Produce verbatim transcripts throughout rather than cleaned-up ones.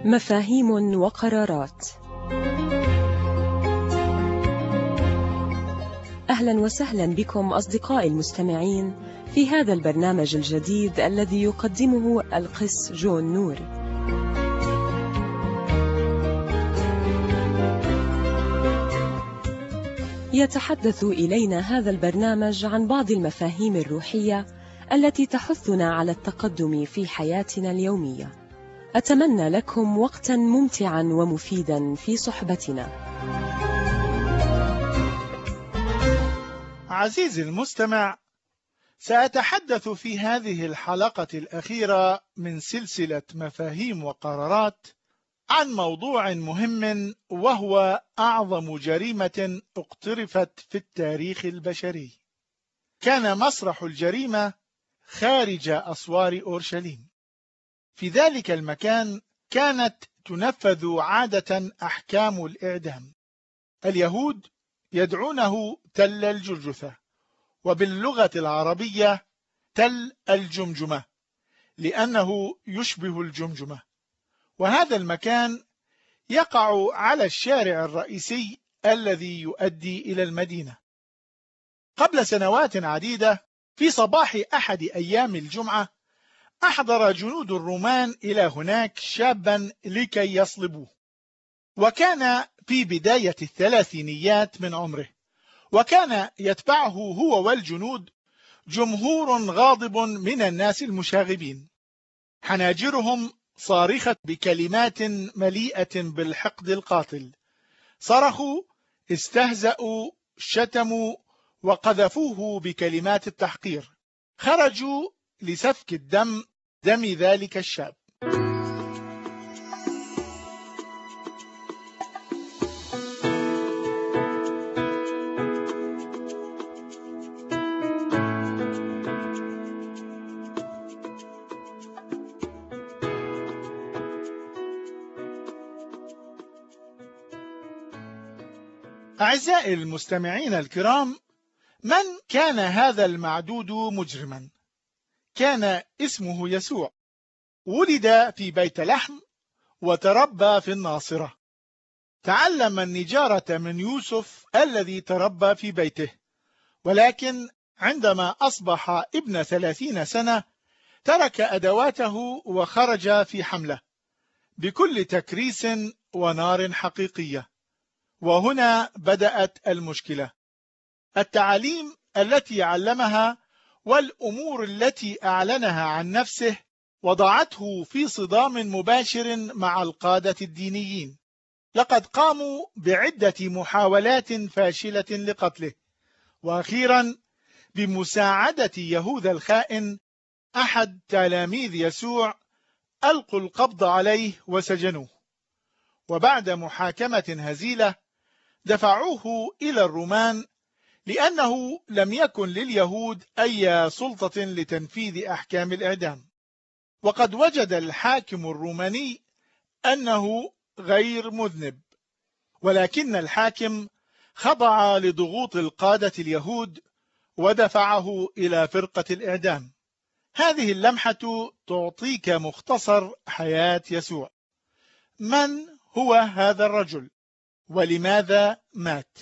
مفاهيم وقرارات. أهلا وسهلا بكم أصدقائي المستمعين في هذا البرنامج الجديد الذي يقدمه القس جون نور. يتحدث إلينا هذا البرنامج عن بعض المفاهيم الروحية التي تحثنا على التقدم في حياتنا اليومية. أتمنى لكم وقتا ممتعا ومفيدا في صحبتنا. عزيزي المستمع، سأتحدث في هذه الحلقة الأخيرة من سلسلة مفاهيم وقرارات عن موضوع مهم، وهو أعظم جريمة اقترفت في التاريخ البشري. كان مسرح الجريمة خارج أسوار أورشليم. في ذلك المكان كانت تنفذ عادة أحكام الإعدام. اليهود يدعونه تل الجرجثة، وباللغة العربية تل الجمجمة، لأنه يشبه الجمجمة. وهذا المكان يقع على الشارع الرئيسي الذي يؤدي إلى المدينة. قبل سنوات عديدة، في صباح أحد أيام الجمعة، أحضر جنود الرومان إلى هناك شابا لكي يصلبوه، وكان في بداية الثلاثينيات من عمره، وكان يتبعه هو والجنود جمهور غاضب من الناس المشاغبين، حناجرهم صارخة بكلمات مليئة بالحقد القاتل. صرخوا، استهزأوا، شتموا، وقذفوه بكلمات التحقير. خرجوا لسفك الدم دم ذلك الشاب. أعزائي المستمعين الكرام، من كان هذا المعدود مجرما؟ كان اسمه يسوع. ولد في بيت لحم وتربى في الناصرة. تعلم النجارة من يوسف الذي تربى في بيته، ولكن عندما أصبح ابن ثلاثين سنة ترك أدواته وخرج في حملة بكل تكريس ونار حقيقية. وهنا بدأت المشكلة. التعاليم التي علمها والأمور التي أعلنها عن نفسه وضعته في صدام مباشر مع القادة الدينيين. لقد قاموا بعدة محاولات فاشلة لقتله، وأخيرا بمساعدة يهوذا الخائن أحد تلاميذ يسوع ألقوا القبض عليه وسجنوه، وبعد محاكمة هزيلة دفعوه إلى الرومان، لأنه لم يكن لليهود أي سلطة لتنفيذ أحكام الإعدام. وقد وجد الحاكم الروماني أنه غير مذنب، ولكن الحاكم خضع لضغوط القادة اليهود ودفعه إلى فرقة الإعدام. هذه اللمحة تعطيك مختصر حياة يسوع. من هو هذا الرجل؟ ولماذا مات؟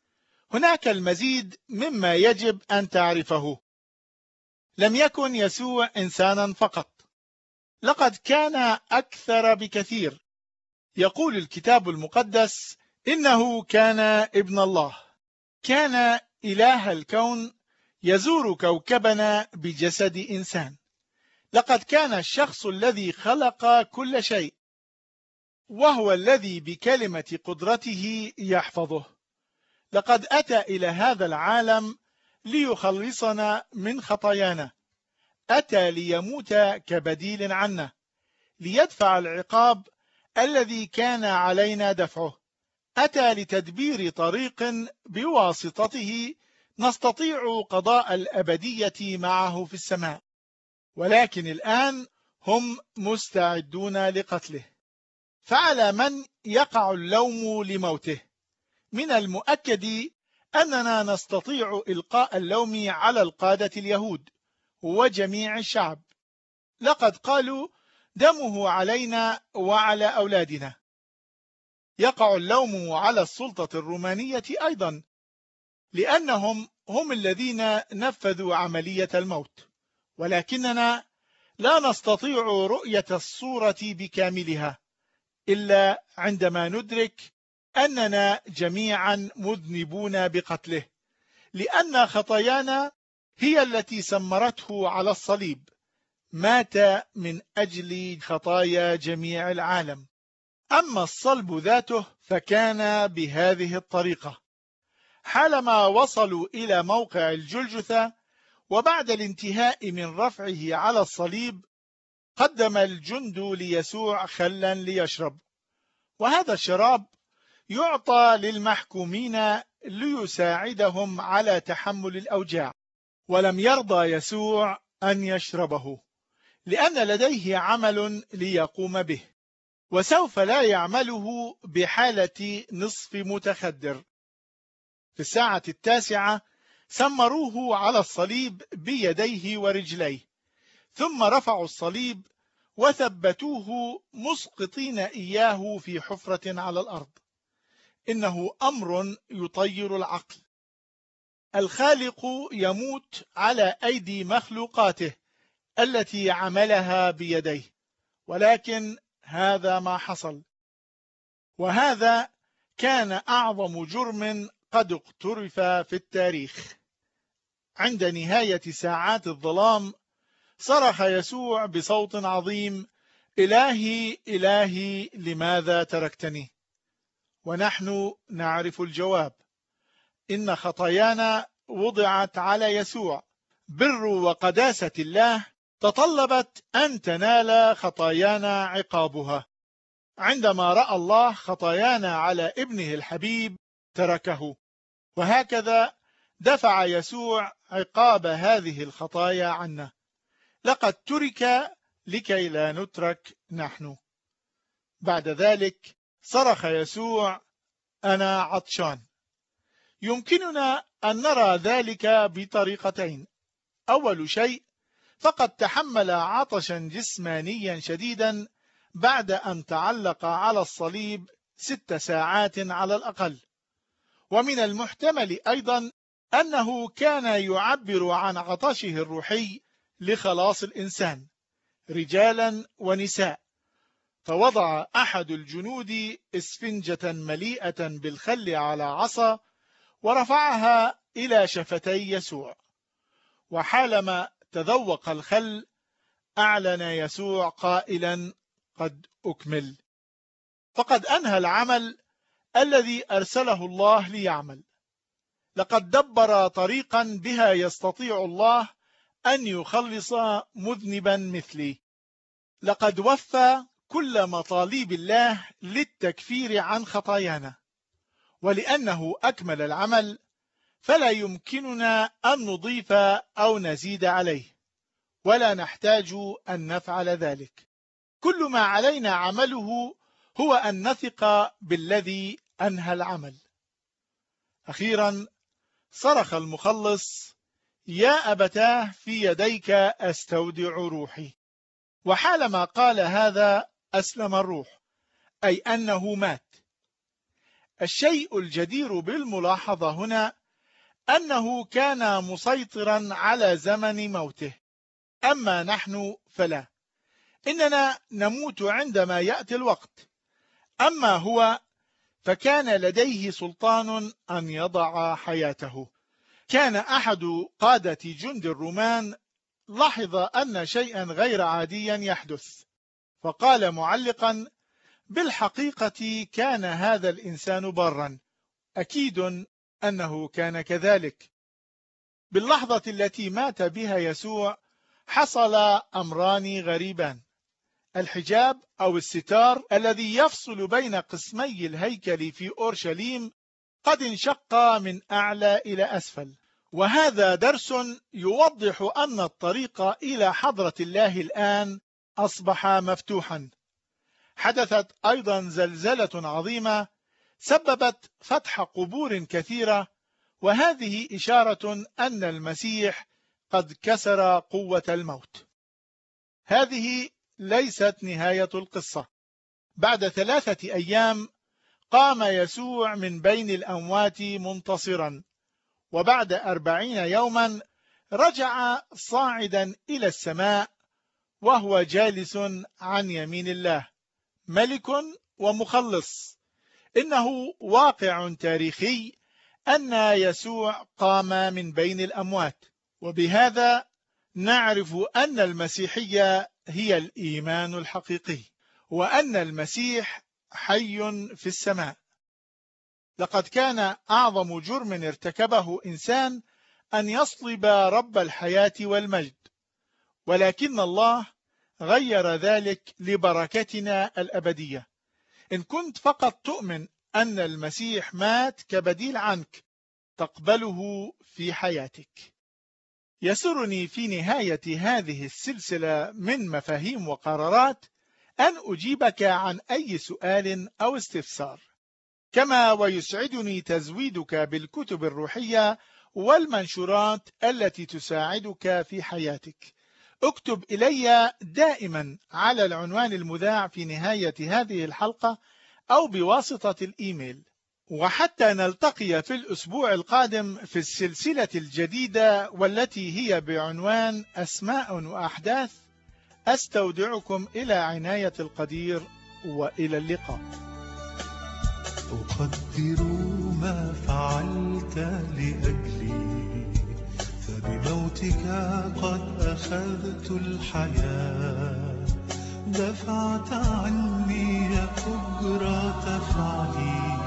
هناك المزيد مما يجب أن تعرفه. لم يكن يسوع إنسانا فقط، لقد كان أكثر بكثير. يقول الكتاب المقدس إنه كان ابن الله، كان إله الكون يزور كوكبنا بجسد إنسان. لقد كان الشخص الذي خلق كل شيء، وهو الذي بكلمة قدرته يحفظه. لقد أتى إلى هذا العالم ليخلصنا من خطايانا. أتى ليموت كبديل عنا، ليدفع العقاب الذي كان علينا دفعه. أتى لتدبير طريق بواسطته نستطيع قضاء الأبدية معه في السماء. ولكن الآن هم مستعدون لقتله. فعلى من يقع اللوم لموته؟ من المؤكد أننا نستطيع إلقاء اللوم على القادة اليهود وجميع الشعب. لقد قالوا دمه علينا وعلى أولادنا. يقع اللوم على السلطة الرومانية أيضا، لأنهم هم الذين نفذوا عملية الموت، ولكننا لا نستطيع رؤية الصورة بكاملها إلا عندما ندرك أننا جميعا مذنبون بقتله، لأن خطايانا هي التي سمرته على الصليب. مات من أجل خطايا جميع العالم. أما الصلب ذاته فكان بهذه الطريقة: حالما وصلوا إلى موقع الجلجثة وبعد الانتهاء من رفعه على الصليب، قدم الجند ليسوع خلا ليشرب، وهذا الشراب يعطى للمحكومين ليساعدهم على تحمل الأوجاع، ولم يرضى يسوع أن يشربه لأن لديه عمل ليقوم به، وسوف لا يعمله بحالة نصف متخدر. في الساعة التاسعة سمروه على الصليب بيديه ورجليه، ثم رفعوا الصليب وثبتوه مسقطين إياه في حفرة على الأرض. إنه أمر يطير العقل. الخالق يموت على أيدي مخلوقاته التي عملها بيديه، ولكن هذا ما حصل، وهذا كان أعظم جرم قد اقترف في التاريخ. عند نهاية ساعات الظلام صرخ يسوع بصوت عظيم: إلهي إلهي لماذا تركتني؟ ونحن نعرف الجواب: إن خطايانا وضعت على يسوع. بر وقداسة الله تطلبت أن تنال خطايانا عقابها. عندما رأى الله خطايانا على ابنه الحبيب تركه، وهكذا دفع يسوع عقاب هذه الخطايا عنا. لقد ترك لكي لا نترك نحن. بعد ذلك صرخ يسوع: أنا عطشان. يمكننا أن نرى ذلك بطريقتين. أول شيء، فقد تحمل عطشا جسمانيا شديدا بعد أن تعلق على الصليب ست ساعات على الأقل، ومن المحتمل أيضا أنه كان يعبر عن عطشه الروحي لخلاص الإنسان، رجالا ونساء. فوضع أحد الجنود إسفنجة مليئة بالخل على عصا ورفعها إلى شفتي يسوع، وحالما تذوق الخل أعلن يسوع قائلا: قد أكمل. فقد أنهى العمل الذي أرسله الله ليعمل. لقد دبر طريقا بها يستطيع الله أن يخلص مذنبا مثلي. لقد وفى كل مطالب الله للتكفير عن خطايانا، ولأنه أكمل العمل فلا يمكننا أن نضيف أو نزيد عليه، ولا نحتاج أن نفعل ذلك. كل ما علينا عمله هو أن نثق بالذي أنهى العمل. أخيرا صرخ المخلص: يا أبتاه في يديك أستودع روحي. وحالما قال هذا أسلم الروح، أي أنه مات. الشيء الجدير بالملاحظة هنا أنه كان مسيطرا على زمن موته، أما نحن فلا. إننا نموت عندما يأتي الوقت، أما هو فكان لديه سلطان أن يضع حياته. كان أحد قادة جند الرومان لاحظ أن شيئا غير عاديا يحدث، فقال معلقا: بالحقيقة كان هذا الإنسان برا، أكيد أنه كان كذلك. باللحظة التي مات بها يسوع حصل أمران غريبان: الحجاب أو الستار الذي يفصل بين قسمي الهيكل في أورشليم قد انشق من أعلى إلى أسفل، وهذا درس يوضح أن الطريق إلى حضرة الله الآن أصبح مفتوحا. حدثت أيضا زلزلة عظيمة سببت فتح قبور كثيرة، وهذه إشارة أن المسيح قد كسر قوة الموت. هذه ليست نهاية القصة. بعد ثلاثة أيام قام يسوع من بين الأموات منتصرا، وبعد أربعين يوما رجع صاعدا إلى السماء وهو جالس عن يمين الله، ملك ومخلص. إنه واقع تاريخي أن يسوع قام من بين الأموات، وبهذا نعرف أن المسيحية هي الإيمان الحقيقي، وأن المسيح حي في السماء. لقد كان أعظم جرم ارتكبه إنسان أن يصلب رب الحياة والمجد، ولكن الله غير ذلك لبركتنا الأبدية. إن كنت فقط تؤمن أن المسيح مات كبديل عنك، تقبله في حياتك. يسرني في نهاية هذه السلسلة من مفاهيم وقرارات أن أجيبك عن أي سؤال أو استفسار، كما ويسعدني تزويدك بالكتب الروحية والمنشورات التي تساعدك في حياتك. اكتب إلي دائما على العنوان المذاع في نهاية هذه الحلقة أو بواسطة الإيميل. وحتى نلتقي في الأسبوع القادم في السلسلة الجديدة والتي هي بعنوان أسماء وأحداث، أستودعكم إلى عناية القدير، وإلى اللقاء. أقدر ما فعلت لأجلي، فبموتك قد أخذت الحياة، دفعت عني أجرة فعلي،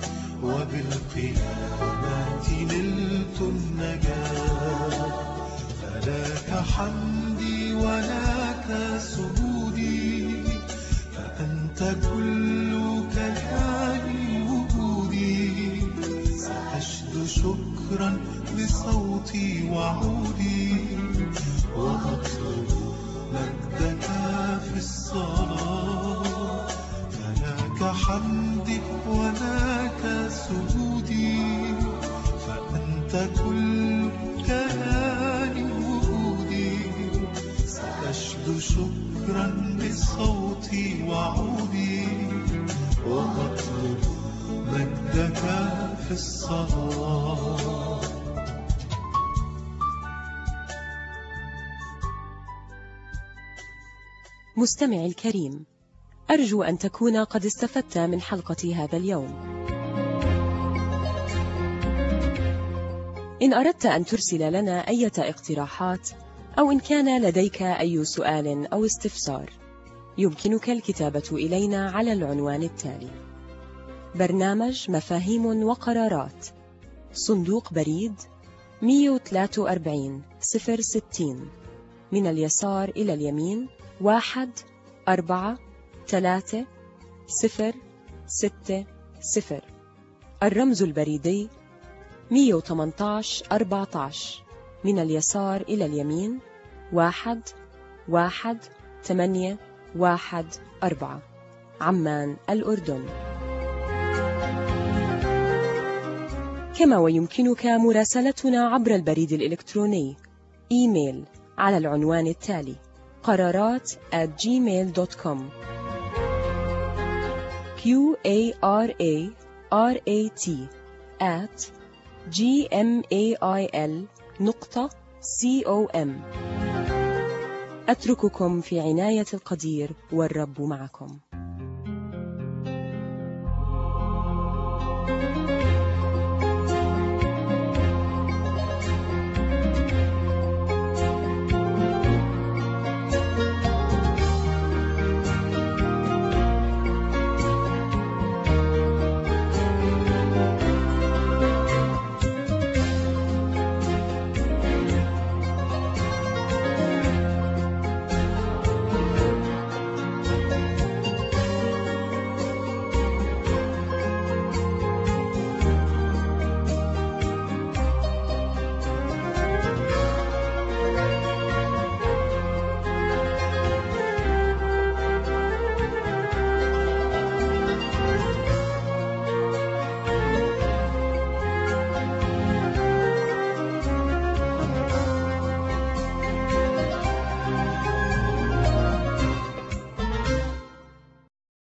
وبالقيامة نلت النجاة. فلك حمدي ولك سجودي، فأنت كل كياني وجودي. سأشد شكرا بصوتي وعودي، وأطلب مجدك في الصلاة. فلك حمدي ولك سجودي، فأنت كل كياني وجودي. سأشد شكرا بصوتي وعودي، وأطلب مجدك في الصلاة. مستمعي الكريم، أرجو أن تكون قد استفدت من حلقة هذا اليوم. إن أردت أن ترسل لنا أي اقتراحات، أو إن كان لديك أي سؤال أو استفسار، يمكنك الكتابة إلينا على العنوان التالي: برنامج مفاهيم وقرارات، صندوق بريد مئة وثلاثة وأربعين صفر ستين، من اليسار إلى اليمين واحد أربعة ثلاثة صفر ستة صفر. الرمز البريدي مئة وثمانية عشر أربعة عشر، من اليسار إلى اليمين واحد واحد ثمانية واحد أربعة، عمان الأردن. كما ويمكنك مراسلتنا عبر البريد الإلكتروني إيميل على العنوان التالي: قرارات at gmail dot com. q a r a r a t at gmail نقطة com. أترككم في عناية القدير، والرب معكم.